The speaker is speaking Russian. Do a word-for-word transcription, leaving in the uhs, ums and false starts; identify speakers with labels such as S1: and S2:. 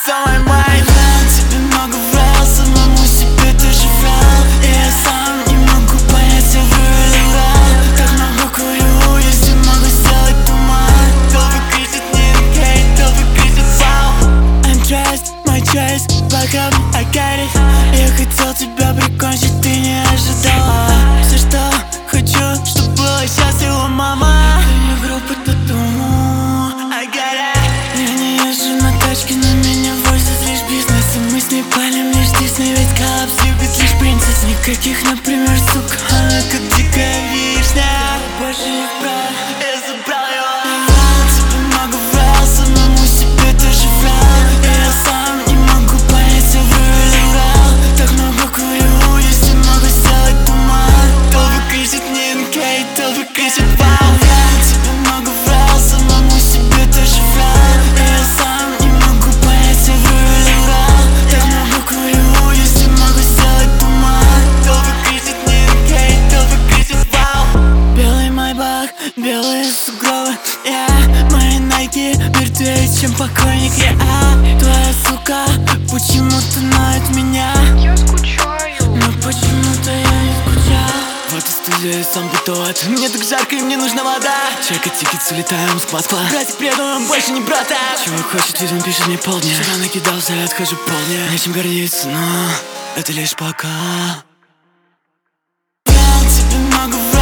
S1: on my mind. Тебе много врал, самому себе тоже врал. И я сам не могу понять, я вру или врал. Так много курю, если могу сделать туман. Толпы кричат не окей, толпы кричат вау. I'm dressed, my choice, back up, I got it. Я хотел тебя прикончить, ты не ожидала. Все, что хочу, чтоб было счастливо, мама. Ты не группа тату, I got it. Я не езжу на тачке, но меня возят лишь бизнес. И мы с ней палим лишь Дисней, ведь коллапс любит лишь принцесс. Никаких, например, сука, она как дикая вишня. Больше не прав, я забрал его. Я врал, тебе много врал, самому себе тоже врал. И я сам не могу понять, я вру или врал. Так много курю, если могу сделать туман. Толпы кричат не окей, толпы кричат вау. Тебе много врал, самому себе тоже врал. И я сам не могу понять, я вру или врал. Так много курю, если могу сделать туман. Толпы кричат не окей, толпы кричат вау. Белый майбах, белые сугробы, yeah. Мои найки мертвее, чем покойник, yeah. Твоя сука почему-то ноет меня.
S2: Я скучаю.
S1: Но почему-то я не скучал. Вот и студия, сам готов. Мне так жарко и мне нужна вода. Чека тикет, улетаем с Москвы. Братик, приеду, он больше не брата. Чувак хочет, видимо, пишет мне полдня. Вчера накидался, я отхожу полдня. Нечем гордиться, но это лишь пока. Врал, тебе много врал.